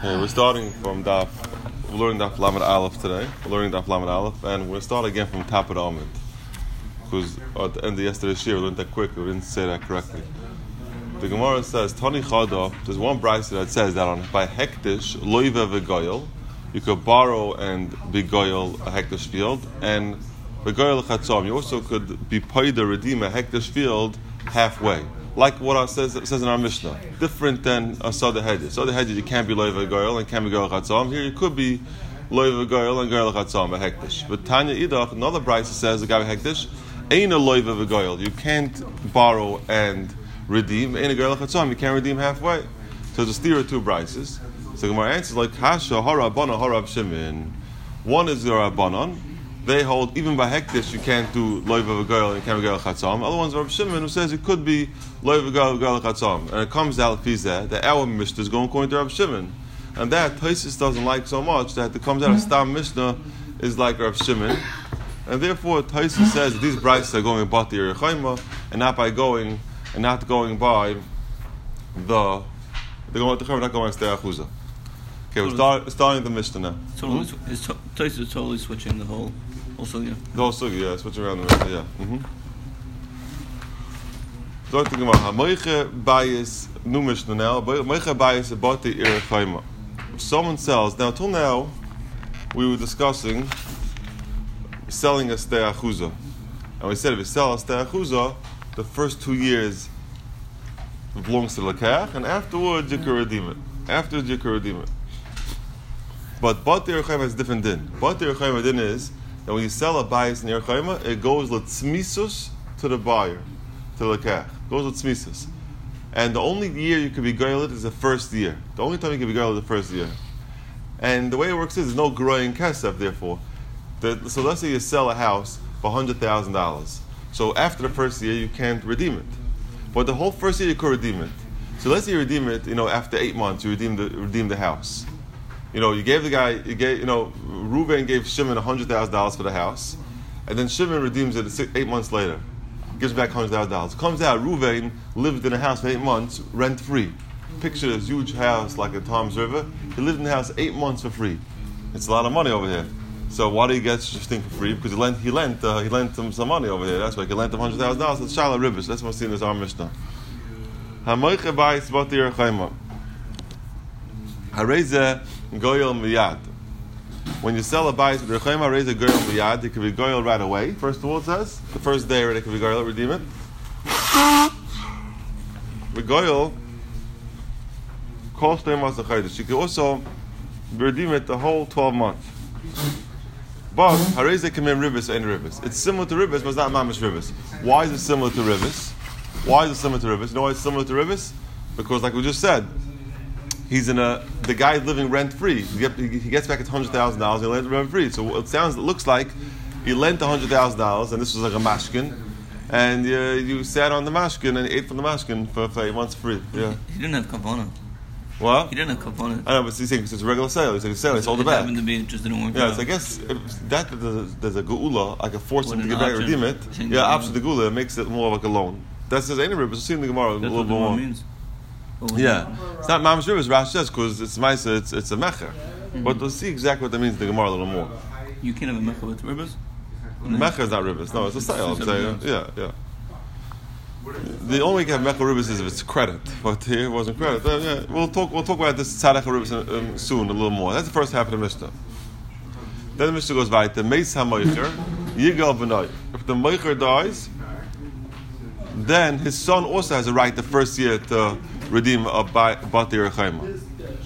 Okay, we're starting from Daf. We're learning Daf Lamed Aleph today. We're learning Daf Lamed Aleph, and we're starting again from top of the Amud. Because at the end of yesterday's year, we learned that quick. We didn't say that correctly. The Gemara says, Tani Chada, there's one brayso that says that by hektish, loive v'goyel, you could borrow and begoyel a hektish field, and begoyel chatzom, you also could be paid to redeem a hektish field halfway. Like what it says in our Mishnah. Different than a Sada Hedges. Sada Hedges, you can't be loive v'goyel and can't be goyel chatzom. Here you could be loive v'goyel and goyel chatzom, a hektish. But Tanya Idach, another brayso says, the guy hektish, ain't a loive v'goyel. You can't borrow and redeem. Ain't a goyel chatzom. You can't redeem halfway. So there's a steer of two braysos. So Gemara answers like Hasha harabana harab Shimon. One is the Rabbanon. They hold even by hektish you can't do loiv v'goyel and you can't be goyel chatzom. Other ones are Rab Shimon who says it could be loiv v'goyel goyel chatzom. And it comes out that our Mishnah is going according to Rab Shimon, and that Taisus doesn't like so much that it comes out of Stam Mishnah is like Rab Shimon, and therefore Taisus says that these braysos are going by the Yerechayma and not going by the they're going to the not going to the Achuzah. Okay, we're starting the Mishnah now. Taisus is totally switching the whole sugya. The whole sugya, yeah, switching around the Mishnah, yeah. Start the Gemara. Moiche bayis new Mishnah now. Moiche bayis about the Yerechayma. If someone sells, now till now we were discussing selling a stei achuzah, and we said if you sell a stei achuzah, the first 2 years belongs to the lekach, and afterwards you can redeem it. Afterwards you can redeem it. But the Yerechayma has a different din. But the Yerechayma din is that when you sell a bayis in Yerechayma, it goes l'tzmisus to the buyer, to the lekach. It goes l'tzmisus. And the only year you can be goyel is the first year. The only time you can be goyel is the first year. And the way it works is there's no growing kesef, therefore. So let's say you sell a house for $100,000. So after the first year, you can't redeem it. But the whole first year, you could redeem it. So let's say you redeem it, after 8 months, you redeem the house. You gave the guy, Reuven gave Shimon $100,000 for the house, and then Shimon redeems it 8 months later. Gives back $100,000. Comes out, Reuven lived in a house for 8 months, rent-free. Picture this huge house like a Tom's River. He lived in the house 8 months for free. It's a lot of money over here. So why do you get such a thing for free? Because he lent him some money over here. That's why he lent him $100,000. It's Shala Ribbis. That's what we're seeing in our Mishnah. Hamoiche bayis b'ati Yerechayma. Hareze goyel miyad. When you sell a bayis with Yerechayma, hareze goyel miyad. It can be goyel right away. First of all, it says the first day it can be goyel. Redeem it. With goyel, kol shtei mas achaydish. You can also redeem it the whole 12 months. But hareze kamim ribis and ribis. It's similar to ribis, but it's not mamish ribis. Why is it similar to ribis? You know why it's similar to ribis? Because, like we just said, the guy is living rent free. He gets back his $100,000. He lent rent free. So it looks like he lent $100,000, and this was like a mashkin, and you sat on the mashkin and ate from the mashkin for 8 months free. Yeah. He didn't have kavanah. What? He didn't have kavanah. I know, but he's saying it's a regular sale. He's like a sale. He sold it back. Happened to be it just didn't work. Yeah, so I guess that there's a geula. I can force him to get back and redeem it. Yeah, option the geula makes it more like a loan. That says any ribis. We'll see in the Gemara a little bit more. Means. Yeah, it's not mamish ribis. Rashi says because it's ma'aser, it's a mecher. Mm-hmm. But we'll see exactly what that means in the Gemara a little more. You can't have a mecher with ribis. Mecher is not ribis. No, it's a sale. I'm saying. Yeah. The only way you can have mecher ribis is if it's credit. But here it wasn't credit. Yeah, we'll talk about this tzadach ribis soon a little more. That's the first half of the Mishnah. Then the Mishnah goes weiter. Meis hamoicher yigal b'nai. If the moicher dies, then his son also has a right the first year to redeem a bat Yerechayma.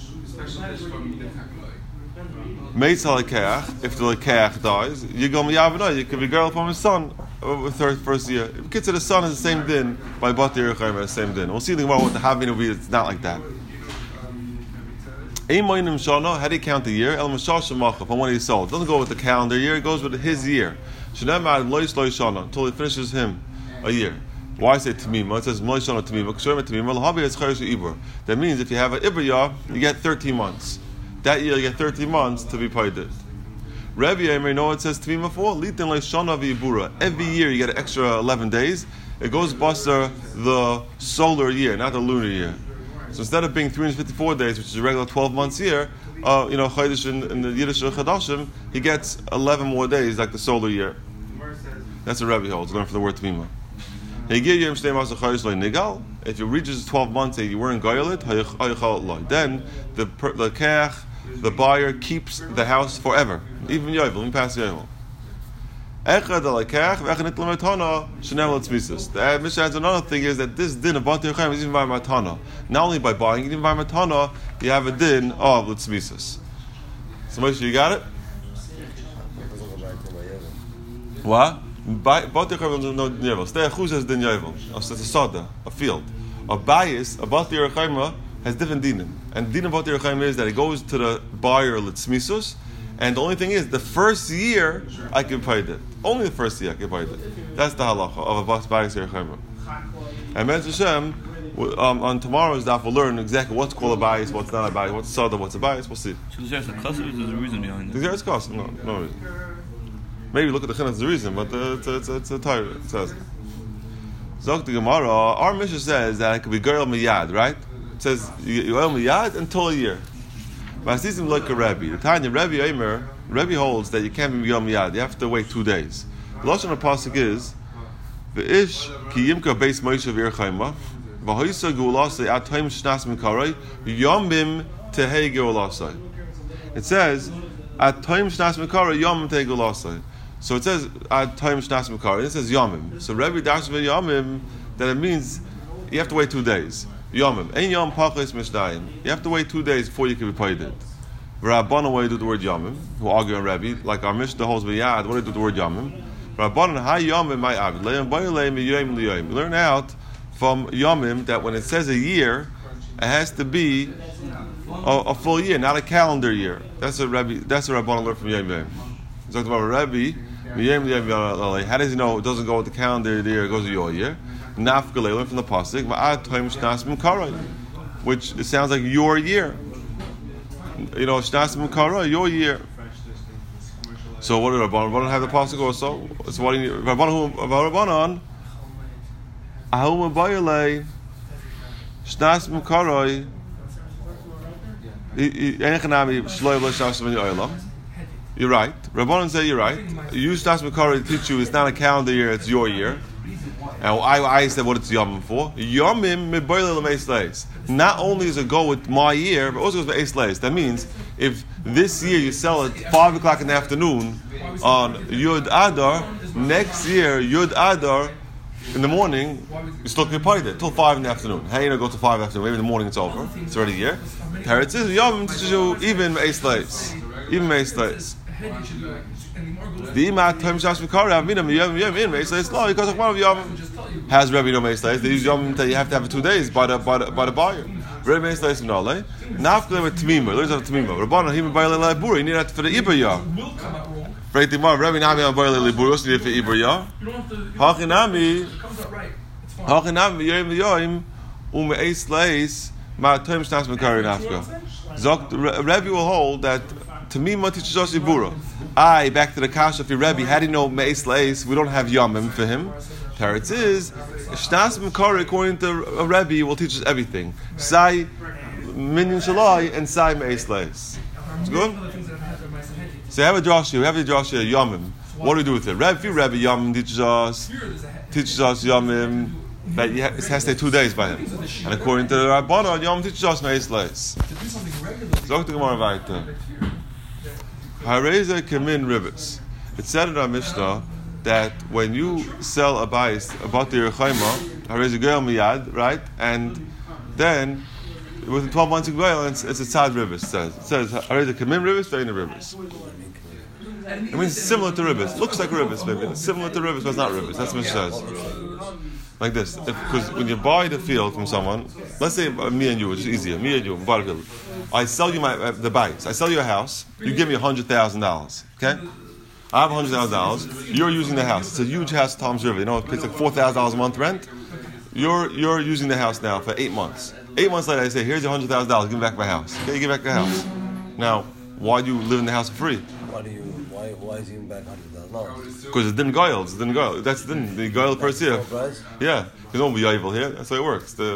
Meis halekach, if the lekach dies, yigal miyavnai, you can be girl from his son first year. If kids of the son is the same din by bat Yerechayma, the same din. We'll see the Gemara what the having will be. It's not like that. How do you count the year? From when he sold. It doesn't go with the calendar year, it goes with his year. Until he finishes him a year. Why say Tamima? It says Moishana Tamima. That means if you have an Ibriyah, you get 13 months. That year you get 13 months to be paid. Rabbi Yemer, know what it says Tamima for? Litin Leishana V'Ibura. Every year you get an extra 11 days. It goes buster the solar year, not the lunar year. So instead of being 354 days, which is a regular 12 months year, Chodesh in the Yiddish Chadashim, he gets 11 more days like the solar year. That's what Rebbe holds. Learn from the word Tmima. If it reaches 12 months and you weren't goyelit, then the kech, the buyer, keeps the house forever. Even Yovel, even past Yovel. The Mishnah adds another thing is that this din of Bati Yochayim is even by Matana. Not only by buying, even by Matana, you have a din of Litzmisus. So Moshe, you got it? What? Bati Yochayim is no din Yovel. Stay Achuz has din Yovel. It's a soda, a field. A bias, a Bati Yochayim has different dinim. And the din of Bati Yochayim is that it goes to the buyer Litzmisus. And the only thing is, the first year I can pay it. Only the first year I can pay it. That's the halacha of a Bayis Yerchayim. And Me'ez Hashem, on tomorrow's daf, we'll learn exactly what's called a Bayis, what's not a Bayis, what's a Sada, what's a Bayis. We'll see. So there's a cost, or there's a reason behind it? There's a cost. No reason. Maybe look at the Chinuch, there's a reason, but it's a Torah. It says. Zok the Gemara, our Mishnah says that it could be Goyel Miyad, right? It says Goyel Miyad until a year. Masisim like a Rebbe. The Tanya Rebbe Eimer, Rebbe holds that you can't be Yom Yad. You have to wait 2 days. The lashon of pasuk is V'ish ki yimka beis Moshe v'Yerchayma v'hoisa geulasei at time shnas mikarei yomim tehei geulasei. It says at time shnas mikarei yomim tehei geulasei. So it says at time shnas mikarei. It says yomim. So Rebbe dashes yomim that it means you have to wait 2 days. Yomim. Ein yom pachis mishdayim. You have to wait 2 days before you can be paid it. Rabbanan, what do you do the word yomim? Who argue on Rebbe, like our Mishnah holds b'yad, what do you do the word yomim? Rabbanan, ha yomim my abed. Le'em b'yolei mi'yom li'yom. Learn out from yomim that when it says a year, it has to be a full year, not a calendar year. That's what Rabbanan learned from Yom Yom. He talked about Rebbe, mi'yom li'yom. How does he know it doesn't go with the calendar year, it goes with your year? Nafgalei, learn from the pasuk, which it sounds like your year. Shnas Mukara, your year. So what did Rabbanan have the pasuk also? So what do you need? Rabbanan, Ahum Bayalei, Shnas Mukara, you're right. Rabbanan say you're right. You use Shnas Mukara to teach you it's not a calendar year, it's your year. And I said what it's Yomim for. Yomim miboyle l'meis leis. Not only does it go with my year, but also goes with eis leis. That means if this year you sell at 5 o'clock in the afternoon on Yud Adar, next year Yud Adar in the morning you still can pay it till 5 in the afternoon. How you go to 5 in the afternoon? Maybe in the morning it's over. It's already a year. Teretz is Yomim teaches you even eis leis, even eis leis. The imat time shas mikara avina yom in meisleis law because of one of yom has Rebbe no meisleis. They use yom that you have to have it 2 days by the buyer. Rebbe meisleis nole nafkle with tmima. Learns of tmima. Rabbanan him bayle lebura. You need that for the ibraya. Right, the Rebbe nami on bayle lebura. So you need for ibraya. Hachinami yom yom meisleis ma time shas mikara nafka. Zok Rebbe will hold that. Tamima teaches us Ibura. Back to the Kasha of your Rebbe. How do you know Me'es Leis? We don't have Yomim for him. Teretz is Shnas Mekari, according to a Rebbe, will teach us everything. Sai Minyan Shalai and Sai Me'es Leis. It's good? So we have a drasha Yomim. What do we do with it? Rebbe Yomim teaches us Yomim that it has to stay 2 days by him. And according to the Rabbanan, Yomim teaches us Me'es Leis. Zok the Gemara weiter. Hareza Kamin Rivers. It said in our Mishnah that when you sell a bayis, a Bati Yerchayma, Hareza Goyel Miyad, right? And then within 12 months of Goyel, it's a Tzad Rivers. It says Hareza Kamin Rivers, Veina Rivers. It means similar to Rivers. Looks like Rivers, maybe. It's similar to Rivers, but it's not Rivers. That's what it says. Like this. Because when you buy the field from someone, let's say me and you, which is easier. Me and you, buy the field. I sell you the bayis. I sell you a house. You give me $100,000. Okay? I have $100,000. You're using the house. It's a huge house, Tom's River. It's like $4,000 a month rent. You're using the house now for 8 months. 8 months later, I say, here's your $100,000. Give me back my house. Okay, you give back the house. Now, why do you live in the house for free? Why is he giving back $100,000? Because it didn't goyel. It didn't goyel. That's the goyel per se. Yeah, because don't be evil here. That's how it works. The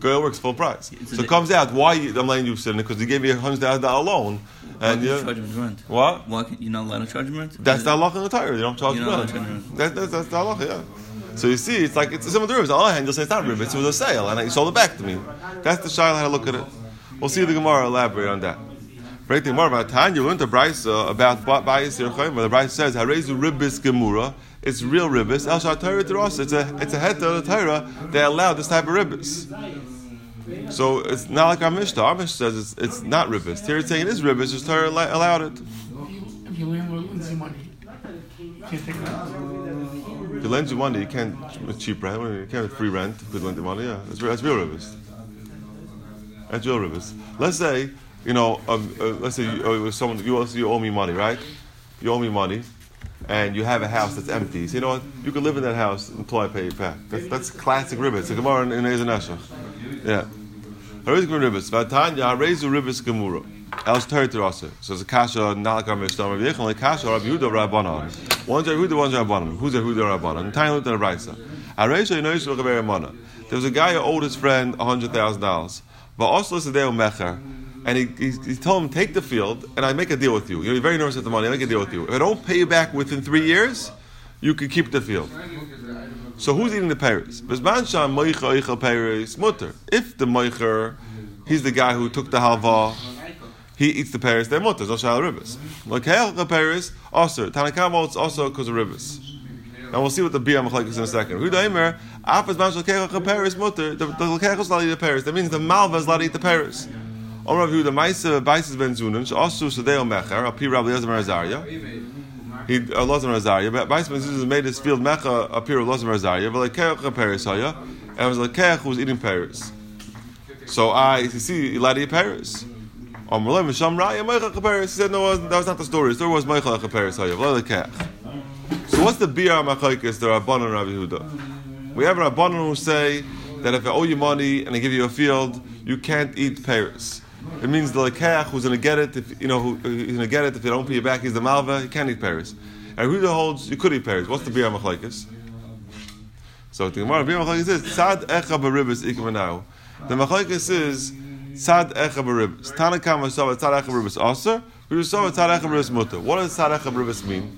Goel works full price. So it comes out why I'm letting you sit in it because he gave me $100,000 loan. And you charge him rent. What? Why can you not allowed to charge him rent? That's the halacha in the Torah. You don't charge You're rent. not allowed to charge him That's the halacha, yeah. So you see, it's similar to ribs. On the other hand, you'll say it's not ribs, it was a sale, and you sold it back to me. That's the shayla how to look at it. We'll see the Gemara elaborate on that. Break the Gemara about Tanya. You learned the Brisa about Bayis Yerchayim, where the Brisa says, "Harezu ribis gemura." It's real ribis. El Shah Torah Teros. It's a heter of the Torah. They allow this type of ribis. So it's not like our Mishnah. Our Mishnah says it's not ribis. Here it's saying it is ribis. Just Torah allowed it. If your landlord lends you money, you can't take rent. If he lends you money, you can't cheap rent. You can't free rent if he lends you money. Yeah, that's real ribis. That's real ribis. Let's say let's say someone you owe me money, right? You owe me money, and you have a house that's empty. So you know what? You can live in that house until I pay you back. That's classic ribis. It's a Gemara in Ezer Neshach. Yeah. Harezu ribis. Vatanya harezu ribis gemura. Else Torah. So it's a kasha nalakar mishnah. Rabbi Yechon like kasha Rabbi Yehuda Rabbanan. One's Yehuda, one's Rabbanan. Who's Yehuda Rabbanan? Tiny looked at a brisa. Harezu yinoyis l'chaver mana. There was a guy who owed his friend $100,000. But also it's a day of mecher. And he told him, take the field, and I make a deal with you. You're very nervous at the money, I make a deal with you. If I don't pay you back within 3 years, you can keep the field. So who's eating the pears? If the moicher, he's the guy who took the halva, he eats the pears, they're mutter, Zoshal ribis. Like the pears, also, Tanakama, it's also because of ribis. And we'll see what the Biyah Machlek is in a second. The Lekech is allowed to eat the pears. That means the Malva is allowed to eat the pears. Omrav Yehuda Ma'aseh Baises Ben Zunan Asu Sadeo Mecher Api Rabbi Elazar Azaria. He Elazar Azaria. But Baises Ben Zunan made his field Mecher Api Elazar Azaria. But Lekech Peres Haya, and it was Lekech who was eating pears. So you see, he allowed to eat pears. Omrav Misham Raya Mecher Peres. He said no, that was not the story. The story was Mecher Peres Haya. Lekech. So what's the Biyah Machlekes? The Rabbanan Rabbi Yehuda. We have a Rabbanan who say that if I owe you money and I give you a field, you can't eat pears. It means the lekech who's going to get it. If he's going to get it, if you don't pay it back, he's the malva. He can't eat pears. And who holds you could eat pears? What's the Biyah Machlekes? So the Gemara Biyah Machlekes is tzad echa beribis ikamenau. The Machlekes is tzad echa beribis. Tanakama saw tzad echa beribis aser. We saw tzad echa beribis mutter. What does tzad echa beribis mean?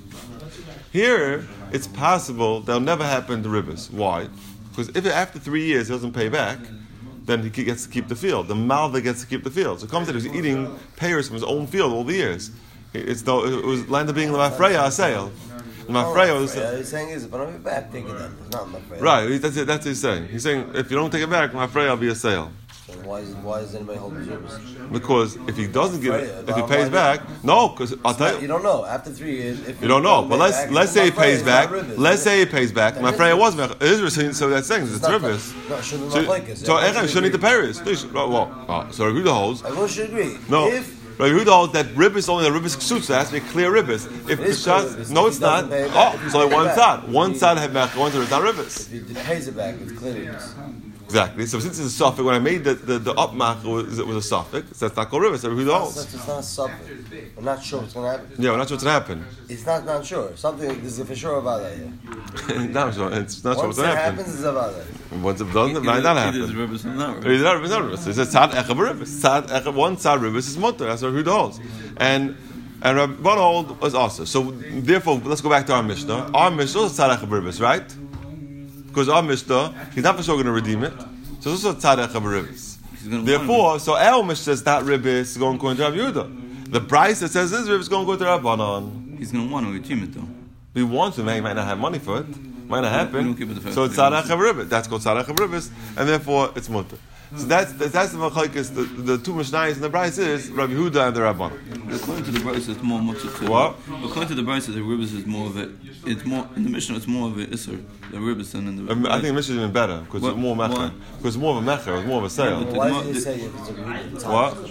Here, it's possible that'll never happen to ribis. Why? Because if after 3 years he doesn't pay back, then he gets to keep the field. The malva gets to keep the field. So it comes that he's eating pears from his own field all the years. It was landed being Lemafreya a sale. Lemafreya was. He's saying is if I don't pay back, take it then. It's not Lemafreya. Right. That's it. That's what he's saying. He's saying if you don't take it back, Lemafreya will be a sale. So why is anybody holding ribis? Because if he doesn't give it, if he pays back, no. Because I'll tell you. You don't know. After 3 years, if you don't know. But let's say he pays back. Let's say he pays back. Lemafreya was Israel. So that's saying it's ribis. No, shouldn't So Echad shouldn't eat the pears. So Yehuda holds. Everyone should agree. No. Right, Yehuda holds that ribis only the ribis ksutz. That has to be clear ribis. If the shas, no, it's not. So like one side. One side have mech, one side is not ribis. If he pays it back, it's clear ribis. Exactly. So since it's a suffix, when I made the upmach was a suffix, so that's not called ribis. So Yehuda holds. It's not a suffix. We're not sure what's going to happen. Yeah, we're not sure what's going to happen. It's not sure. Something there's a for sure about that here. Not sure. It's not sure what's going to happen. Once it happens, it's about that. Once it doesn't, it might not happen. Either ribis or not ribis. Either ribis or not ribis. It says tzad echa beribis. Tzad echa, one tzad ribis is mutter. That's what Yehuda holds. And Rabban hold was also. So therefore, let's go back to our Mishnah. Our Mishnah is tzad echa beribis, right? Because our Mishnah, he's not for sure going to redeem it. So it's also tzad echa beribis. Therefore, so our Mishnah is not ribis is going to Rabbi Yehuda. The price that says this ribis is going to go to Rabbanan. He's going to want to redeem it though. He wants to, he might not have money for it. Might not happen. So it's tzad echa beribis. That's called tzad echa beribis, and therefore it's mutter. So that's the machlekes. The two mishnayos in the brayos is Rabbi Yehuda and the Rabban. According to the brayos, it's more mutter to what? According to the brayos, the ribis is more of it. It's more in the Mishnah. It's more of a isser. The ribis than in the. I think the Mishnah is even better because it's more mecher. Because it's more of a mecher. It's more of a sale. Why does he say if it's a ribis?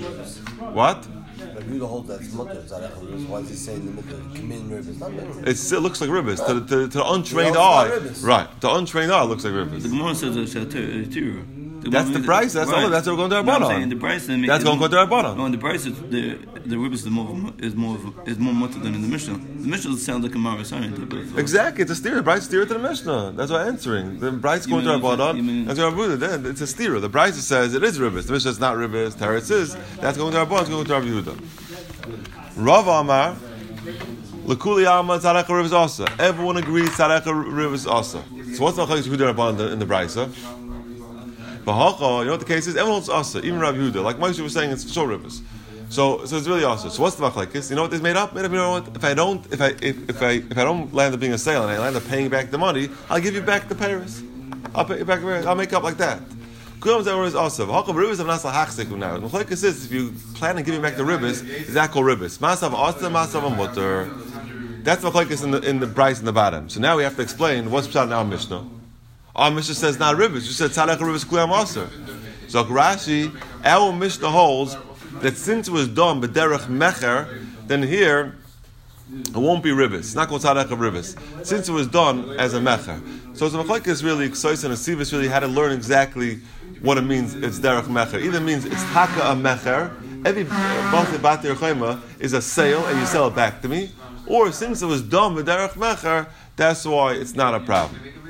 What? Rabbi Yehuda holds that it's mutter. Why does he say in the middle? Kamin ribis. Not ribis. It looks like ribis to the untrained eye. Right. The untrained eye looks like ribis. The Gemara says it's a That's the price. That's all. That's what we're going to our bottom. The price. That's going to our bottom. No, in the price, the ribbis is more mutter than in the Mishnah. The Mishnah sounds like a Marisarian. Exactly, it's a steer. The Bryce steer to the Mishnah. That's what I'm answering. The Bryce going to our bottom. That's what I'm then. It's a steer. The Bryce says it is ribbis. The Mishnah is not ribbis. Teretz is. That's going to our bottom. It's going to our Yehuda. Rav Amar. L'kuli Alma Tzadaka Riv is also. Everyone agrees Tzadaka Riv is also. So what's the Machlekes Yehuda Rabban in the Brisa? B'Hacha, you know what the case is? Everyone holds also, even Rav Yehuda. Like Moshe was saying, it's for sure Rivers. So it's really also. So what's the Machlekes? You know what they made up? You know what? If I don't land up being a sale and I land up paying back the money, I'll give you back the Paris. I'll pay you back. I'll make up like that. Kulam Zeh is also. V'Hacha Rivers of Nasa Hachseku now. The Machlekes is if you plan on giving back the Rivers, is that called Rivers? Masav Asta, Masav Mutter. That's the machlekes in the price in the bottom. So now we have to explain what's pshat in our Mishnah. Our Mishnah says not rivers. You said tzadaka rivers kliyam aser. So Rashi, our Mishnah holds that since it was done b'derech mecher, then here it won't be rivers. It's not called tzadaka rivers. Since it was done as a mecher. So the machlekes really, Ksois and Asivis really had to learn exactly what it means. It's derech mecher. Either means it's taka a mecher. Every batir chayma is a sale and you sell it back to me. Or since it was done with derech mecher, that's why it's not a problem.